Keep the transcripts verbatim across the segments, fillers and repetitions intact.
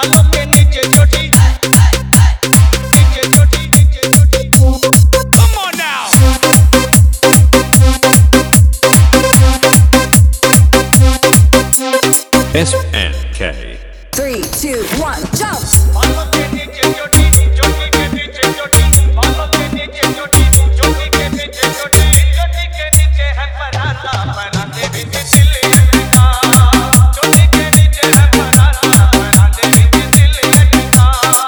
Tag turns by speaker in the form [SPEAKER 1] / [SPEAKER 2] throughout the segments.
[SPEAKER 1] बालों के नीचे चोटी, नीचे चोटी, नीचे चोटी। Come on now.
[SPEAKER 2] S N K.
[SPEAKER 3] Three, two, one, jump!
[SPEAKER 1] बालों के नीचे चोटी, चोटी के नीचे चोटी, बालों के नीचे चोटी, चोटी के नीचे चोटी, चोटी के नीचे है पराठा, पराठे बीच दिल अटका, चोटी के नीचे है पराठा, पराठे बीच दिल अटका।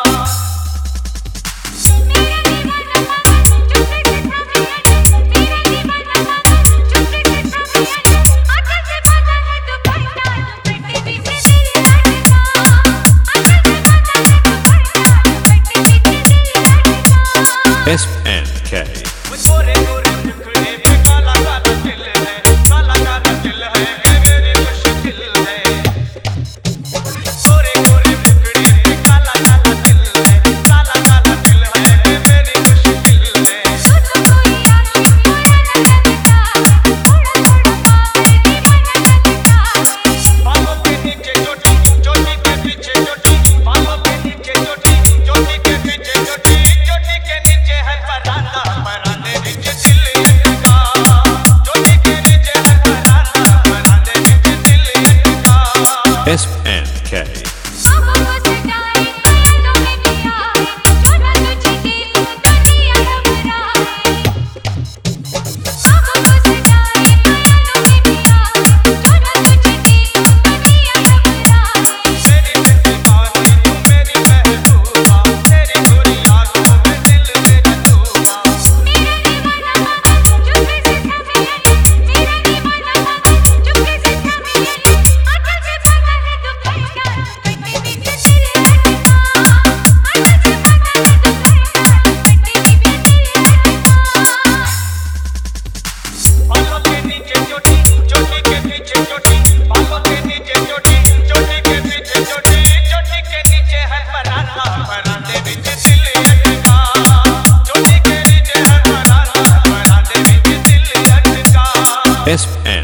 [SPEAKER 4] मेरा दीवाना पागल चुपके से था मेरा मेरा दीवाना पागल चुपके से था मेरा आंखें से बांधा है दुपट्टा दुपट्टे बीच दिल अटका आंखें से बांधा है दुपट्टा दुपट्टे बीच दिल अटका
[SPEAKER 2] S N K.
[SPEAKER 1] गोरे गोरे टुकड़े पे काला काला दिल है, काला काला दिल है, ये मेरी मुश्किल है। गोरे गोरे टुकड़े पे काला काला दिल है, काला काला दिल है, ये मेरी मुश्किल है।
[SPEAKER 4] सुनो कोई आशिक मोरा न लगता थोड़ा थोड़ा पागल दीवाना लगता
[SPEAKER 1] बालों के नीचे चोटी, चोटी के पीछे चोटी, बालों के नीचे चोटी, चोटी के पीछे चोटी, चोटी के नीचे है पराठा, पराठे बीच दिल अटका, चोटी के नीचे है पराठा, पराठे बीच दिल अटका।
[SPEAKER 2] S N K.
[SPEAKER 4] आँखों को सजाए ख्यालों में भी आए जो ना तुझे देखूं दुनिया घबराए आँखों को सजाए ख्यालों में भी आए जो ना तुझे देखूं दुनिया घबराए
[SPEAKER 1] मेरी दिल दीवानी तू मेरी महबूबा, तेरी गोरी आँखों में दिल मेरा डूबा।
[SPEAKER 4] मेरा दीवाना पागल चुपके से था मेरा मेरा दीवाना पागल चुपके से था मेरा आंखें से बांधा है दुपट्टा दुपट्टे बीच दिल अटका आंखें से बांधा है दुपट्टा दुपट्टे बीच दिल अटका
[SPEAKER 1] बालों के नीचे चोटी, चोटी के पीछे चोटी, बालों के नीचे चोटी, चोटी के पीछे चोटी, चोटी के नीचे है पराठा, पराठे बीच दिल अटका, चोटी के नीचे है पराठा, पराठे बीच दिल अटका।
[SPEAKER 2] S N